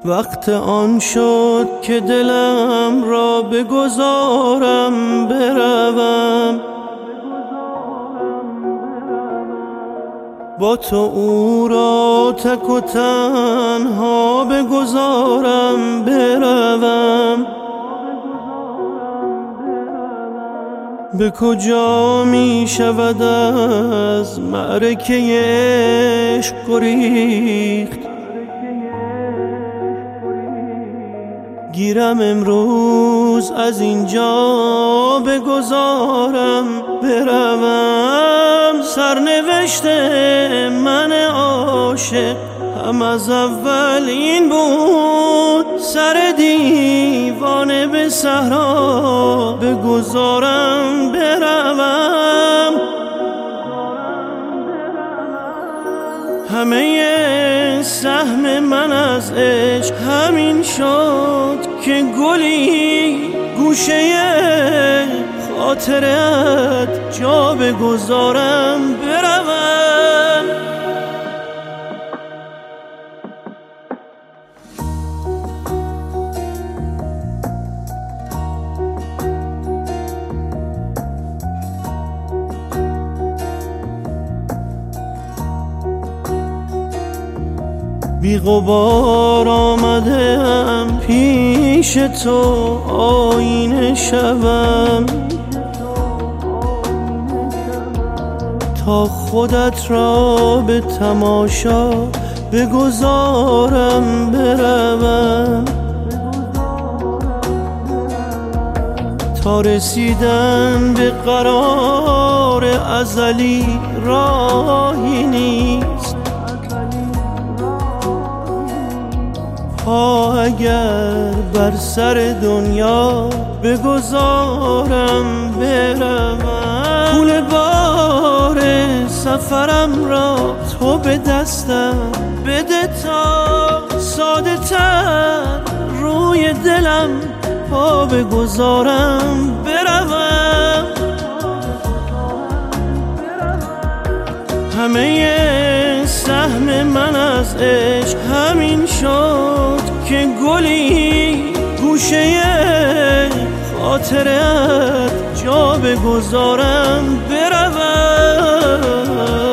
وقت آن شد که دلم را بگذارم بروم، با تو او را تک و تنها بگذارم بروم. به کجا می شود از معرکه عشق گریخت؟ گیرم امروز از اینجا بگذارم بروم. سرنوشت من عاشق هم از اول این بود، سر دیوانه به صحرا بگذارم بروم. همه سهم من از عشق همین شد که گلی گوشه خاطرت جا بگذارم بروم. بی غبار آمدم پیش تو، آینه شوم تا خودت را به تماشا بگذارم بروم. تا رسیدن به قرار ازلی راهی نیست، پا اگر بر سر دنیا بگذارم بروم. پول بار سفرم را تو به دستم بده تا ساده تر روی دلم پا بگذارم بروم. همه سهم من از عشق همین شد که گلی گوشه خاطرت جا بگذارم بروم.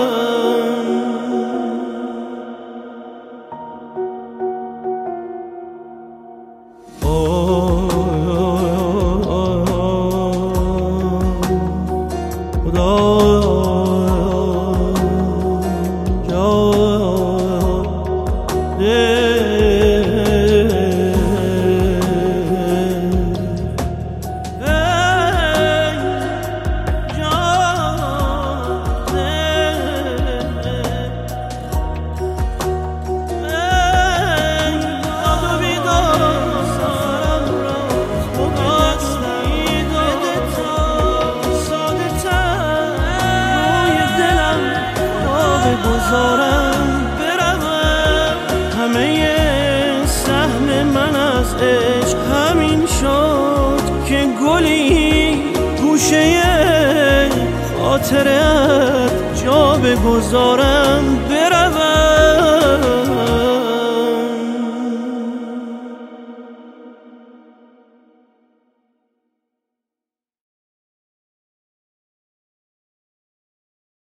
همه سهم من از عشق همین شد که گلی گوشه خاطرت جا بگذارم بروم.